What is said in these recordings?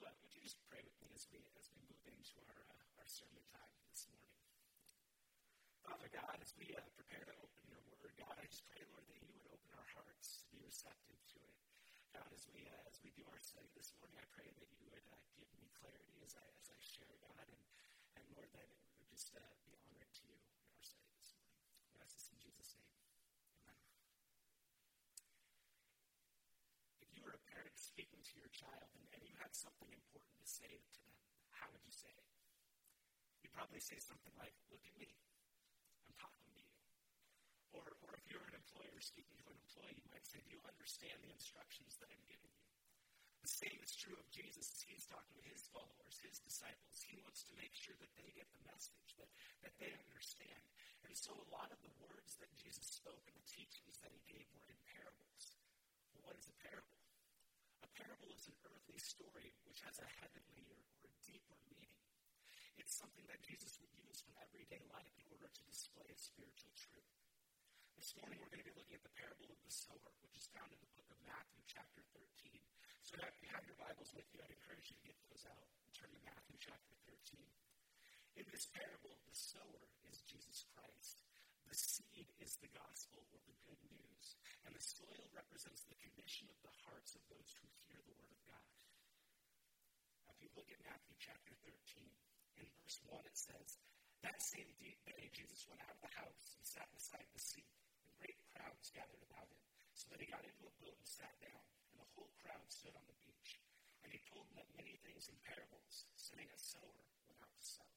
would you just pray with me as we move into our sermon time this morning? Father God, as we prepare to open your word, God, I just pray, Lord, that you would open our hearts to be receptive to it. God, as we do our study this morning, I pray that you would give me clarity as I share, God, and Lord, that it would just be honoring to you in our study this morning. We ask this in Jesus' name. Amen. If you were a parent speaking to your child and you had something important to say to them, how would you say it? You'd probably say something like, look at me, I'm talking to you. Or if you're an employer speaking to an employee, you might say, do you understand the instructions that I'm giving you? The same is true of Jesus as he's talking to his followers, his disciples. He wants to make sure that they get the message, that they understand. And so a lot of the words that Jesus spoke and the teachings that he gave were in parables. Well, what is a parable? A parable is an earthly story which has a heavenly or deeper meaning. It's something that Jesus would use from everyday life in order to display a spiritual truth. This morning we're going to be looking at the parable of the sower, which is found in the book of Matthew, chapter 13. So if you have your Bibles with you, I'd encourage you to get those out and turn to Matthew, chapter 13. In this parable, the sower is Jesus Christ. The seed is the gospel or the good news. And the soil represents the condition of the hearts of those who hear the word of God. Now, if you look at Matthew, chapter 13, in verse 1 it says, that same day Jesus went out of the house and sat beside the sea. Great crowds gathered about him, so that he got into a boat and sat down, and the whole crowd stood on the beach. And he told them many things in parables, saying a sower went out to sow.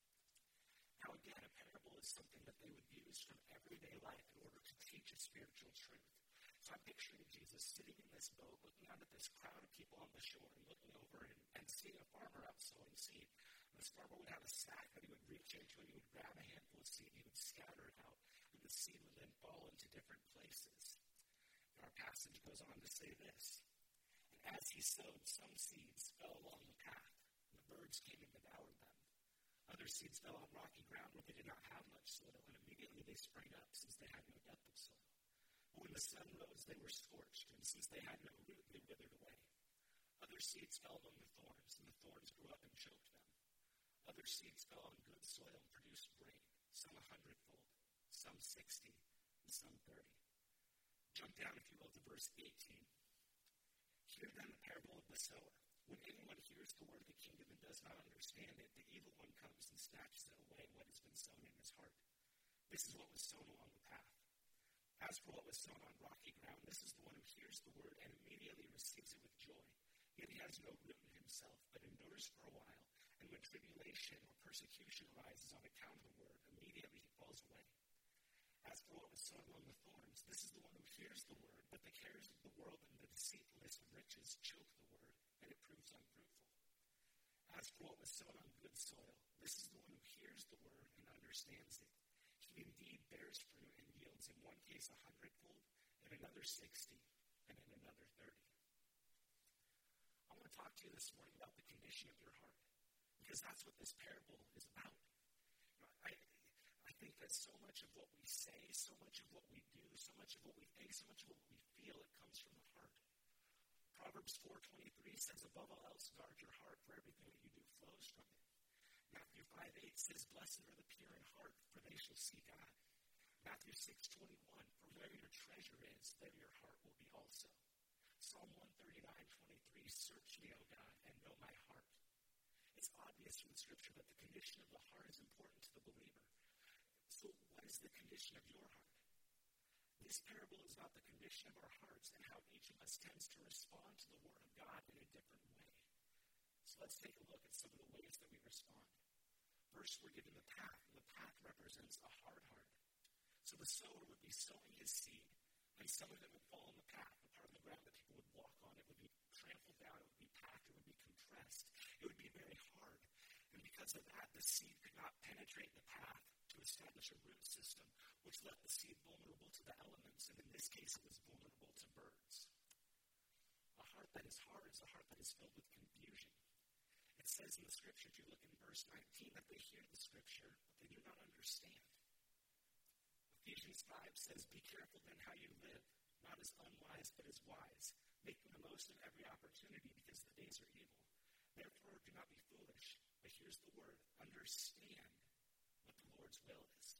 Now again, a parable is something that they would use from everyday life in order to teach a spiritual truth. So I'm picturing Jesus sitting in this boat, looking out at this crowd of people on the shore, and looking over and seeing a farmer out sowing seed. And this farmer would have a sack that he would reach into, and he would grab a handful of seed, and he would scatter it out. The seed would then fall into different places. And our passage goes on to say this. And as he sowed, some seeds fell along the path, and the birds came and devoured them. Other seeds fell on rocky ground where they did not have much soil, and immediately they sprang up since they had no depth of soil. But when the sun rose, they were scorched, and since they had no root, they withered away. Other seeds fell among the thorns, and the thorns grew up and choked them. Other seeds fell on good soil and produced grain, some 100-fold. Some 60, and some 30. Jump down, if you will, to verse 18. Hear then the parable of the sower. When anyone hears the word of the kingdom and does not understand it, the evil one comes and snatches it away what has been sown in his heart. This is what was sown along the path. As for what was sown on rocky ground, this is the one who hears the word and immediately receives it with joy. Yet he has no root in himself, but endures for a while. And when tribulation or persecution arises on account of the word, immediately he falls away. As for what was sown among the thorns, this is the one who hears the word, but the cares of the world and the deceitfulness of riches choke the word, and it proves unfruitful. As for what was sown on good soil, this is the one who hears the word and understands it. He indeed bears fruit and yields in one case 100-fold, in another 60, and in another 30. I want to talk to you this morning about the condition of your heart, because that's what this parable is about. I think that so much of what we say, so much of what we do, so much of what we think, so much of what we feel, it comes from the heart. Proverbs 4:23 says, above all else, guard your heart, for everything that you do flows from it. Matthew 5:8 says, blessed are the pure in heart, for they shall see God. Matthew 6:21, for where your treasure is, there your heart will be also. Psalm 139:23, search me, O God, and know my heart. It's obvious from the scripture that the condition of the heart is important to the believer. So what is the condition of your heart? This parable is about the condition of our hearts and how each of us tends to respond to the word of God in a different way. So let's take a look at some of the ways that we respond. First, we're given the path, and the path represents a hard heart. So the sower would be sowing his seed, and some of it would fall on the path, the part of the ground that people would walk on. It would be trampled down, it would be packed, it would be compressed. It would be very hard. And because of that, the seed could not penetrate the path to establish a root system, which left the seed vulnerable to the elements, and in this case, it was vulnerable to birds. A heart that is hard is a heart that is filled with confusion. It says in the scripture, if you look in verse 19, that they hear the scripture, but they do not understand. Ephesians 5 says, be careful then how you live, not as unwise, but as wise, making the most of every opportunity because the days are evil. Therefore, do not be foolish, but here's the word, understand what the Lord's will is.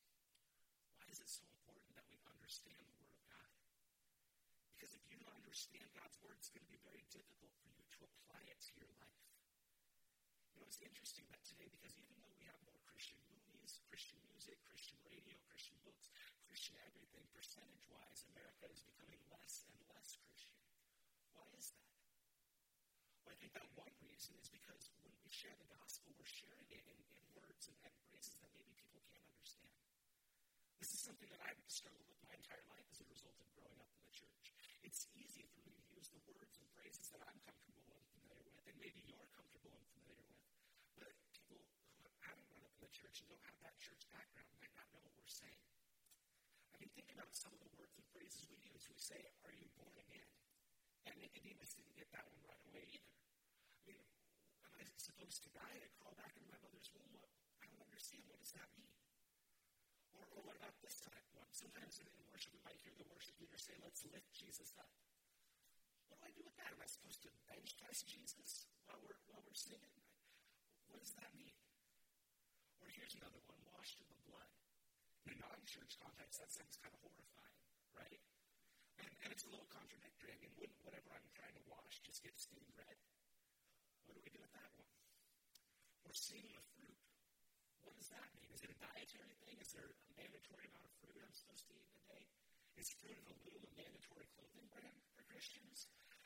Why is it so important that we understand the word of God? Because if you don't understand God's word, it's going to be very difficult for you to apply it to your life. You know, it's interesting that today, because even though we have more Christian movies, Christian music, Christian radio, Christian books, Christian everything, percentage-wise, America is becoming less and less Christian. Why is that? Well, I think that one reason is because when we share the gospel, we're sharing it in words and phrases that maybe people can't understand. This is something that I've struggled with my entire life as a result of growing up in the church. It's easy for me to use the words and phrases that I'm comfortable and familiar with, and maybe you're comfortable and familiar with. But people who haven't grown up in the church and don't have that church background might not know what we're saying. I mean, think about some of the words and phrases we use. We say, "Are you born again?" And Nicodemus didn't get that one right away either. I mean, am I supposed to die and crawl back into my mother's womb? I don't understand. What does that mean? Or what about this type one? Sometimes in worship, we might hear the worship leader say, "Let's lift Jesus up." What do I do with that? Am I supposed to bench press Jesus while we're singing? What does that mean? Or here's another one, washed in the blood. In a non-church context, that sounds kind of horrifying, right? And it's a little contradictory. I mean, wouldn't whatever I'm trying to wash just get stained red? What do we do with that one? Or seeing the fruit. What does that mean? Is it a dietary thing? Is there a mandatory amount of fruit I'm supposed to eat in a day? Is Fruit of the Loom a mandatory clothing brand for Christians?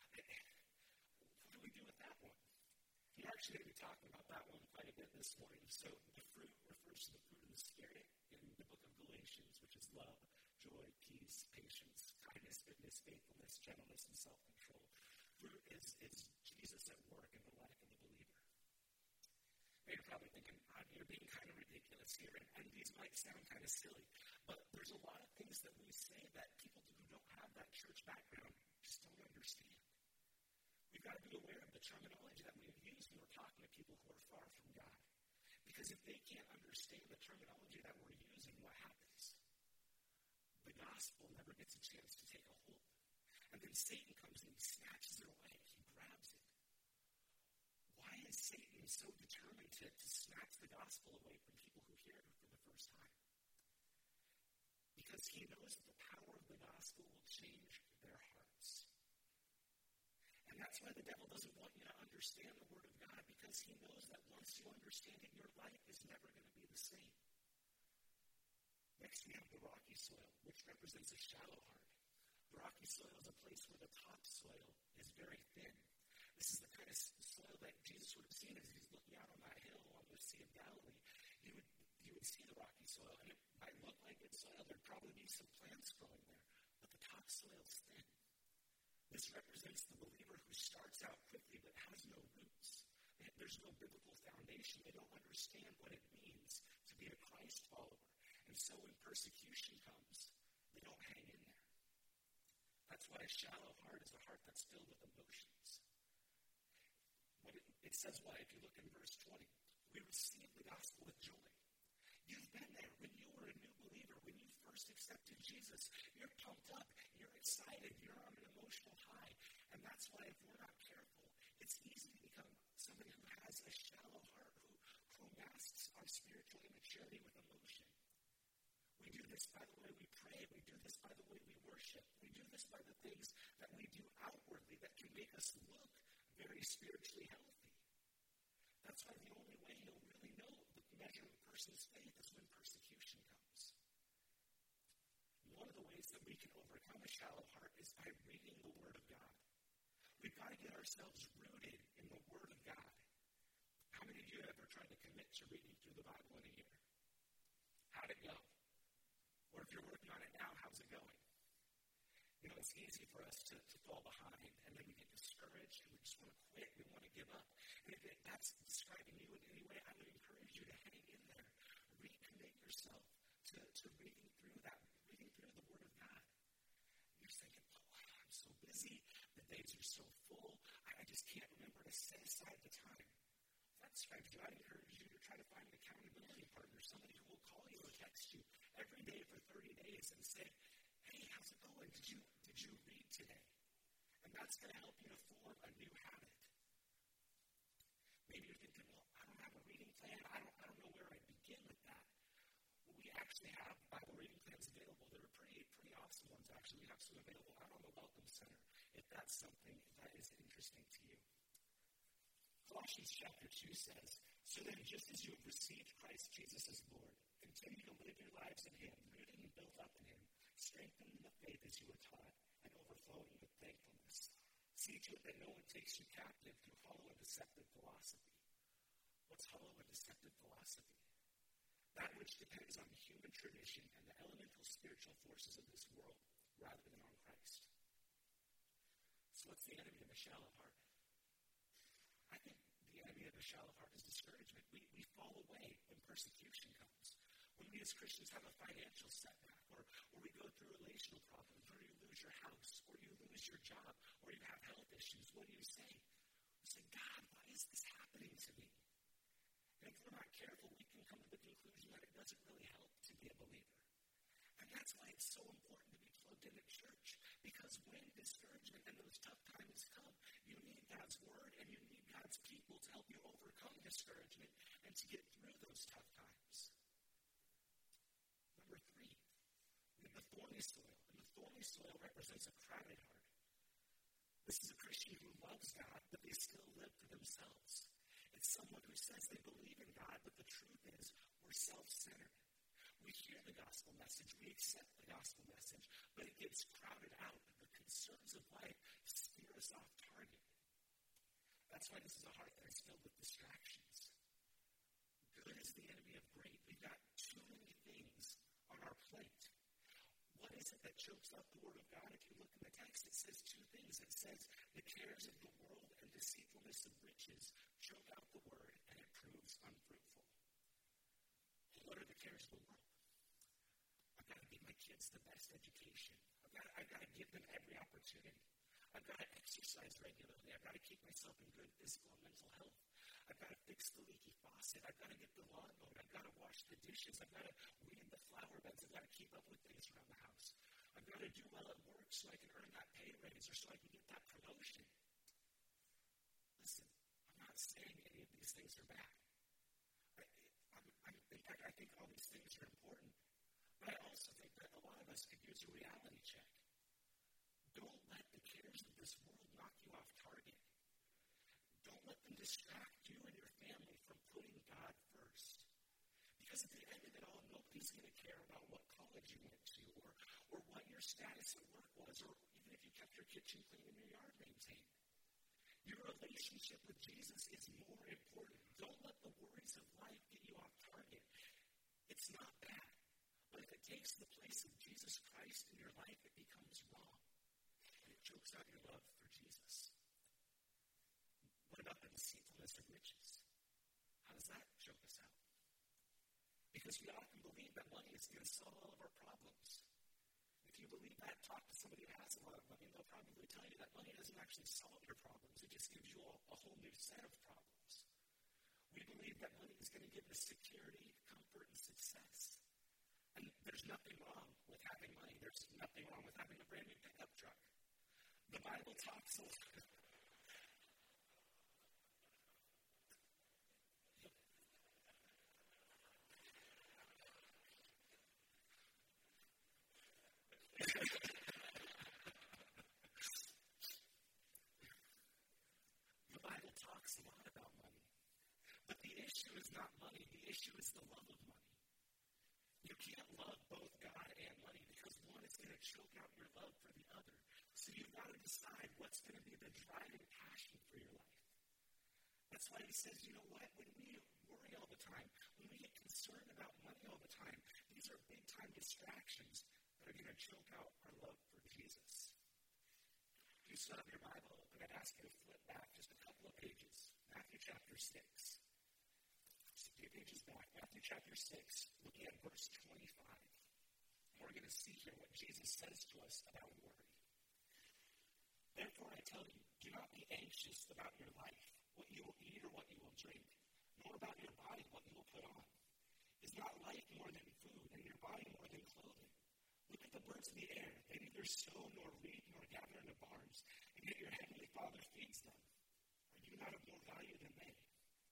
What do we do with that one? We're actually going to be talking about that one quite a bit this morning. So the fruit refers to the fruit of the Spirit in the book of Galatians, which is love, joy, peace, patience, kindness, goodness, faithfulness, gentleness, and self-control. Fruit is Jesus at work in the life of the believer. Now you're probably thinking, you're being kind of ridiculous here, and these might sound kind of silly, but there's a lot of things that we say that people who don't have that church background just don't understand. We've got to be aware of the terminology that we've used when we're talking to people who are far from God. Because if they can't understand the terminology that we're using, what happens? The gospel never gets a chance to take a hold. And then Satan comes and he snatches it away. He grabs it. Why is Satan so determined to snatch the gospel away from people who hear it for the first time? Because he knows that the power of the gospel will change their hearts. And that's why the devil doesn't want you to understand the word of God, because he knows that once you understand it, your life is never going to be the same. Next, we have the rocky soil, which represents a shallow heart. The rocky soil is a place where the topsoil is very thin. This is the kind of soil that Jesus would have seen as he's looking out on that hill on the Sea of Galilee. He would see the rocky soil, and it might look like good soil. There'd probably be some plants growing there, but the topsoil is thin. This represents the believer who starts out quickly but has no roots. There's no biblical foundation. They don't understand what it means to be a Christ follower. And so when persecution comes, they don't hang in there. That's why a shallow heart is a heart that's filled with emotions. It says why, if you look in verse 20, we receive the gospel with joy. You've been there when you were a new believer, when you first accepted Jesus. You're pumped up, you're excited, you're on an emotional high. And that's why if we're not careful, it's easy to become somebody who has a shallow heart, who masks our spiritual immaturity with emotion. We do this by the way we pray. We do this by the way we worship. We do this by the things that we do outwardly that can make us look very spiritually healthy. That's why the only way you'll really know the measure of a person's faith is when persecution comes. One of the ways that we can overcome a shallow heart is by reading the Word of God. We've got to get ourselves rooted in the Word of God. How many of you have ever tried to commit to reading through the Bible in a year? How'd it go? Or if you're working on it now, how's it going? You know, it's easy for us to fall behind, and then we get discouraged, and we just want to quit, we want to give up. And if that's describing you in any way, I would encourage you to hang in there. Recommit yourself to reading through that, reading through the Word of God. You're thinking, I'm so busy, the days are so full, I just can't remember to set aside the time. If that describes you, I'd encourage you to try to find an accountability partner, somebody who will call you or text you every day for 30 days and say, hey, how's it going? Did you read today? And that's going to help you to form a new habit. Maybe you're thinking, well, I don't have a reading plan. I don't know where I begin with that. Well, we actually have Bible reading plans available. They're pretty awesome ones, actually. We have some available out on the Welcome Center, if that's something that is interesting to you. Colossians chapter 2 says, so then just as you have received Christ Jesus as Lord, continue to live your lives in Him, rooted and built up in Him, strengthened in the faith as you were taught, and overflowing with thankfulness. See to it that no one takes you captive through hollow and deceptive philosophy. What's hollow and deceptive philosophy? That which depends on human tradition and the elemental spiritual forces of this world, rather than on Christ. So what's the enemy of the shallow heart? I think the enemy of the shallow heart is discouragement. We fall away when persecution comes. When we as Christians have a financial setback, or we go through relational problems, or you lose your house, or you lose your job, or you have health issues, what do you say? You say, God, why is this happening to me? And if we're not careful, we can come to the conclusion that it doesn't really help to be a believer. And that's why it's so important to be plugged into church. Because when discouragement and those tough times come, you need God's word and you need God's people to help you overcome discouragement and to get through those tough times. Number 3, we have the thorny soil. And the thorny soil represents a crowded heart. This is a Christian who loves God, but they still live for themselves. It's someone who says they believe in God, but the truth is we're self-centered. We hear the gospel message, we accept the gospel message, but it gets crowded out. The concerns of life steer us off target. That's why this is a heart that is filled with distractions. Good is the enemy of great. We've got too many things on our plate. What is it that chokes out the word of God? If you look in the text, it says 2 things. It says the cares of the world and deceitfulness of riches choke out the word and it proves unfruitful. What are the cares of the world? I've got to give my kids the best education. I've got to give them every opportunity. I've got to exercise regularly. I've got to keep myself in good physical and mental health. I've got to fix the leaky faucet. I've got to get the lawn mowed. I've got to wash the dishes. I've got to weed the flower beds. I've got to keep up with things around the house. I've got to do well at work so I can earn that pay raise or so I can get that promotion. Listen, I'm not saying any of these things are bad. In fact, I think all these things are important. But I also think that a lot of us could use a reality check. Don't let the cares of this world knock you off target. Don't let them distract you and your family from putting God first. Because at the end of it all, nobody's going to care about what college you went to or what your status at work was, or even if you kept your kitchen clean and your yard maintained. Your relationship with Jesus is more important. Don't let the worries of life get you off target. It's not bad. But if it takes the place of Jesus Christ in your life, it becomes wrong. And it chokes out your love for Jesus. What about the deceitfulness of riches? How does that choke us out? Because we often believe that money is going to solve all of our problems. If you believe that, talk to somebody who has a lot of money, and they'll probably tell you that money doesn't actually solve your problems. It just gives you a whole new set of problems. We believe that money is going to give us security, comfort, and success. And there's nothing wrong with having money. There's nothing wrong with having a brand new pickup truck. The Bible talks a lot. The Bible talks a lot about money. But the issue is not money. The issue is the love of money. You can't love both God and money because one is going to choke out your love for the other. So you've got to decide what's going to be the driving passion for your life. That's why he says, you know what? When we worry all the time, when we get concerned about money all the time, these are big-time distractions that are going to choke out our love for Jesus. If you still have your Bible open, I'd ask you to flip back just a couple of pages. Matthew chapter 6. Just a few pages back. Matthew chapter 6, looking at verse 25. And we're going to see here what Jesus says to us about worry. Therefore, I tell you, do not be anxious about your life, what you will eat or what you will drink, nor about your body, what you will put on. Is not life more than food, and your body more than clothing? Look at the birds of the air. They neither sow nor reap nor gather into barns, and yet your heavenly Father feeds them. Are you not of more value than they?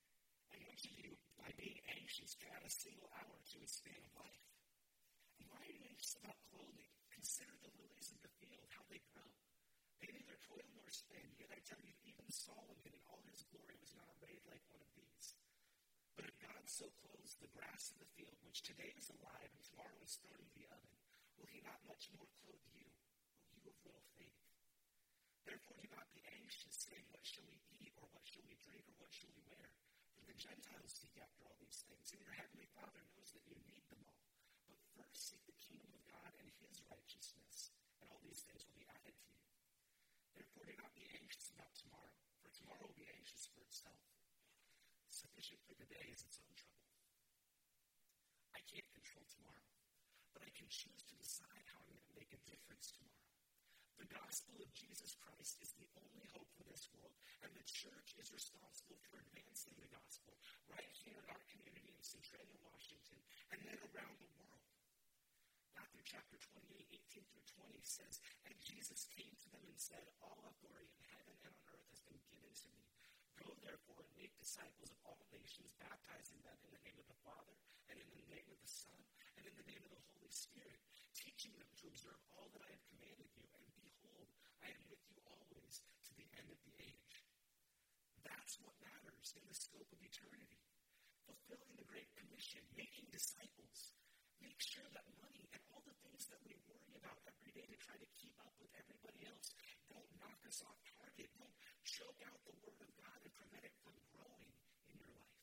which of you, by being anxious, can add a single hour to his span of life? And why are you anxious about clothing? Consider the lilies of the field, how they grow. They neither toil nor spin, yet I tell you, even Solomon in all his glory was not arrayed like one of these. But if God so clothes the grass of the field, which today is alive and tomorrow is thrown into the oven, will he not much more clothe you, O you of little faith? Therefore do not be anxious, saying, what shall we eat, or what shall we drink, or what shall we wear? For the Gentiles seek after all these things, and your heavenly Father knows that you need them all. But first seek the kingdom of God and his righteousness, and all these things will be added to you. Therefore do not be anxious about tomorrow, for tomorrow will be anxious for itself. Sufficient for the day is its own trouble. I can't control tomorrow, but I can choose to decide how I'm going to make a difference tomorrow. The gospel of Jesus Christ is the only hope for this world, and the church is responsible for advancing the gospel right here in our community in Centralia, Washington, and then around the world. Matthew chapter 28, 18 through 20 says, and Jesus came to them and said, all authority in heaven and on earth has been given to me. Go therefore and make disciples of all nations, baptizing them in the name of the Father, and in the name of the Son, and in the name of the Holy Spirit, teaching them to observe all that I have commanded you, and behold, I am with you always to the end of the age. That's what matters in the scope of eternity. Fulfilling the Great Commission, making disciples. Make sure that money and all the things that we worry about every day to try to keep up with everybody else don't knock us off target. Don't choke out the Word of God and prevent it from growing in your life.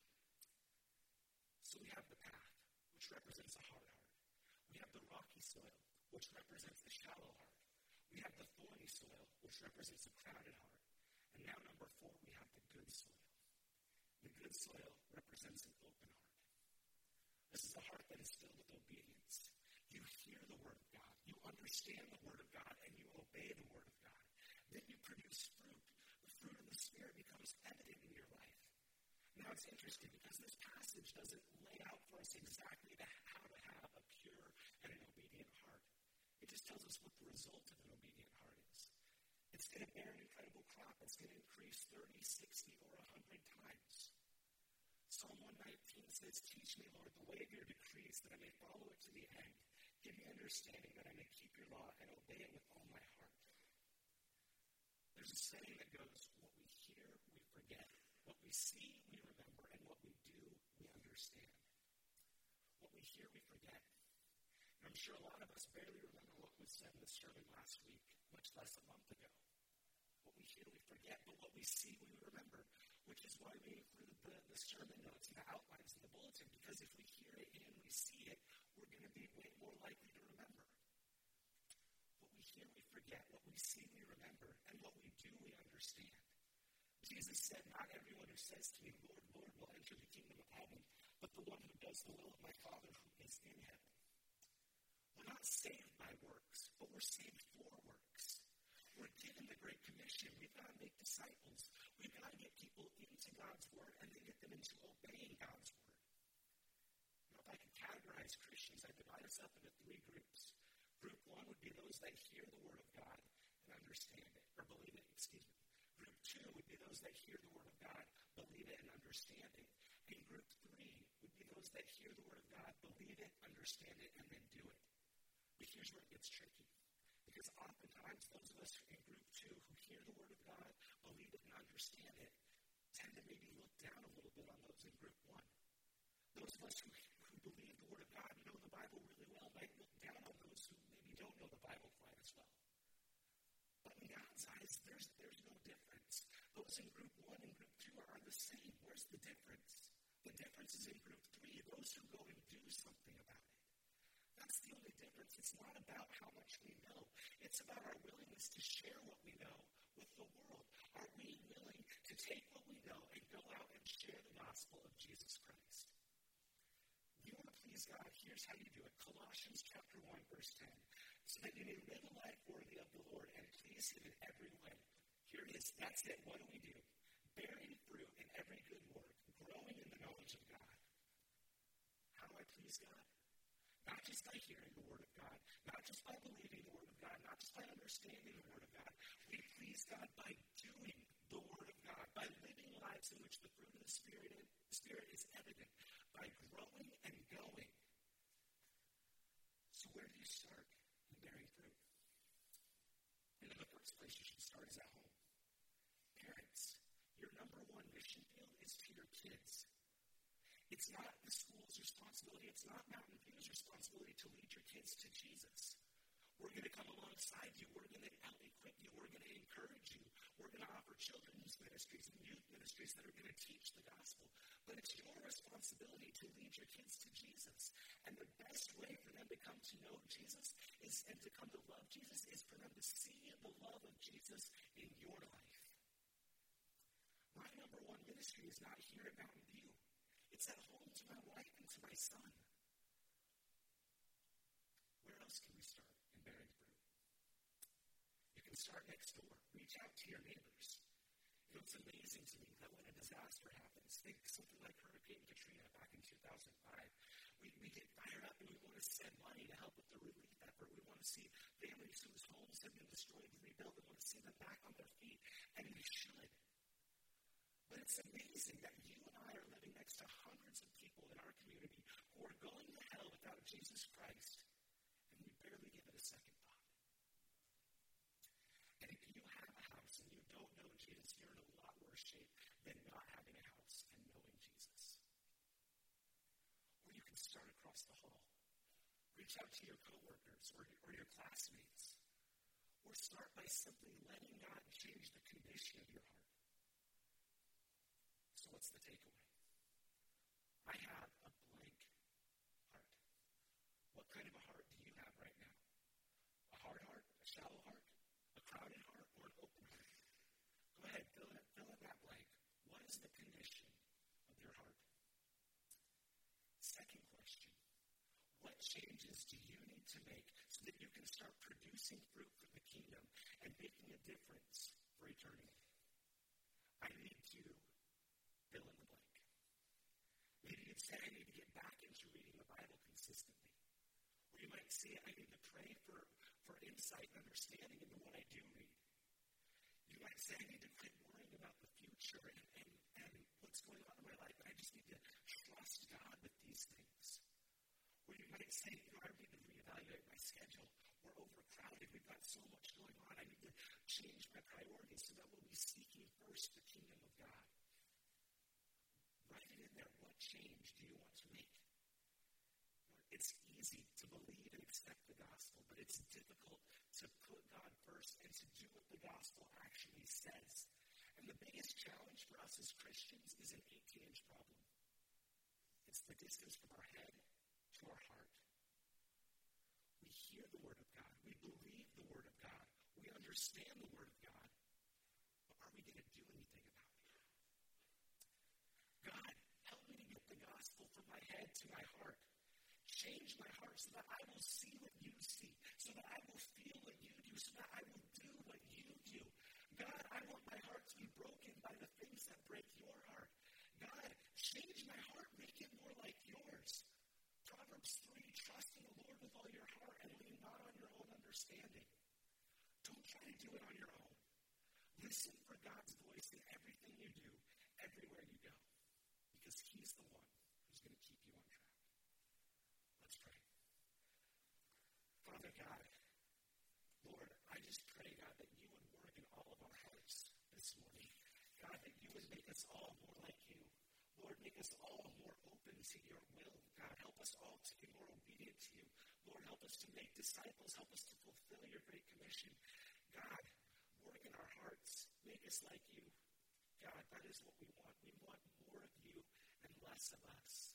So we have the path, which represents a hard heart. We have the rocky soil, which represents the shallow heart. We have the thorny soil, which represents a crowded heart. And now, number 4, we have the good soil. The good soil represents an open heart. This is a heart that is filled with obedience. You hear the Word of God, you understand the Word of God, and you obey the Word of God. Then you produce fruit. The fruit of the Spirit becomes evident in your life. Now it's interesting because this passage doesn't lay out for us exactly how to have a pure and an obedient heart. It just tells us what the result of an obedient heart is. It's going to bear an incredible crop. It's going to increase 30, 60, or 100 times. Psalm 119 says, teach me, Lord, the way of your decrees, that I may follow it to the end. Give me understanding that I may keep your law and obey it with all my heart. There's a saying that goes, what we hear, we forget. What we see, we remember. And what we do, we understand. What we hear, we forget. And I'm sure a lot of us barely remember what was said in the sermon last week, much less a month ago. What we hear, we forget. But what we see, we remember. Which is why we include the sermon notes and the outlines in the bulletin, because if we hear it and we see it, we're going to be way more likely to remember. What we hear, we forget. What we see, we remember. And what we do, we understand. Jesus said, not everyone who says to me, Lord, Lord, will enter the kingdom of heaven, but the one who does the will of my Father who is in heaven. We're not saved by works, but we're saved for works. We're given the Great Commission. We've got to make disciples. We've got to get people into God's Word and then get them into obeying God's Word. Now, if I can categorize Christians, I divide us up into 3 groups. Group 1 would be those that hear the Word of God and understand it, or believe it, Group 2 would be those that hear the Word of God, believe it, and understand it. And Group 3 would be those that hear the Word of God, believe it, understand it, and then do it. But here's where it gets tricky. Because oftentimes those of us in Group 2 who hear the Word of God, believe it, and understand it, tend to maybe look down a little bit on those in Group 1. Those of us who believe the Word of God, know the Bible really well, might look down on those who maybe don't know the Bible quite as well. But in God's eyes, there's no difference. Those in Group 1 and Group 2 are the same. Where's the difference? The difference is in Group 3, those who go and do something about it. That's the only difference. It's not about how much we know. It's about our willingness to share what we know with the world. Are we willing to take what we know and go out and share the gospel of Jesus Christ? If you want to please God, here's how you do it. Colossians chapter 1, verse 10. So that you may live a life worthy of the Lord and please Him in every way. Here it is. That's it. What do? Bearing fruit in every good work, growing in the knowledge of God. How do I please God? Not just by hearing the Word of God, not just by believing the Word of God, not just by understanding the Word of God. We please God by doing the Word of God, by living lives in which the fruit of the by growing and going. So where do you start in bearing fruit? And in the first place you should start is at home. Parents, your number one mission field is to your kids. It's not the school's responsibility. It's not Mountain View's responsibility to lead your kids to Jesus. We're going to come alongside you. We're going to out-equip you. We're going to encourage you. We're going to offer children's ministries and youth ministries that are going to teach the gospel. But it's your responsibility to lead your kids to Jesus. And the best way for them to come to know Jesus and to come to love Jesus is for them to see the love of Jesus in your life. My number one ministry is not here at Mountain View. It's at home to my wife and to my son. Where else can we start in bearing fruit? You can start next door. Reach out to your neighbors. You know, it's amazing to me that when a disaster happens, think something like Hurricane Katrina back in 2005, we get fired up and we want to send money to help with the relief effort. We want to see families whose homes have been destroyed and rebuilt. We want to see them back on their feet, and we should. But it's amazing that you and I are living next to hundreds of people in our community who are going to hell without Jesus Christ, and we barely give it a second thought. And if you have a house and you don't know Jesus, you're in a lot worse shape than not having a house and knowing Jesus. Or you can start across the hall. Reach out to your coworkers or your classmates. Or start by simply letting God change the condition of your heart. So what's the takeaway? I have a blank heart. What kind of a heart do you have right now? A hard heart? A shallow heart? A crowded heart? Or an open heart? Go ahead, fill in that blank. What is the condition of your heart? Second question. What changes do you need to make so that you can start producing fruit for the kingdom and making a difference for eternity? I need to fill in the blank. Maybe you'd say, I need to get back into reading the Bible consistently. Or you might say, I need to pray for insight and understanding into what I do read. You might say, I need to quit worrying about the future and what's going on in my life, and I just need to trust God with these things. Or you might say, I need to reevaluate my schedule. We're overcrowded. We've got so much going on. I need to change my priorities so that we'll be seeking first the kingdom of God. Write it in there. What change do you want to make? It's easy to believe and accept the gospel, but it's difficult to put God first and to do what the gospel actually says. And the biggest challenge for us as Christians is an 18-inch problem. It's the distance from our head to our heart. We hear the word of God. We believe the word of God. We understand the word of God. But are we going to do anything about it? God, help me to get the gospel from my head to my heart. Change my heart so that I will see what you see, so that I will feel what you do, so that I will do what you do. God, I want my heart to be broken by the things that break your heart. God, change my heart, make it more like yours. Proverbs 3, trust in the Lord with all your heart and lean not on your own understanding. Don't try to do it on your own. Listen for God's voice in everything you do, everywhere you go, because he's the one who's going to keep you on track. Let's pray. Father God, Lord, I just pray, God, that you would work in all of our hearts this morning. God, that you would make us all more like you. Lord, make us all more open to your will. God, help us all to be more obedient to you. Lord, help us to make disciples. Help us to fulfill your great commission. God, work in our hearts. Make us like you. God, that is what we want. We want more of you and less of us.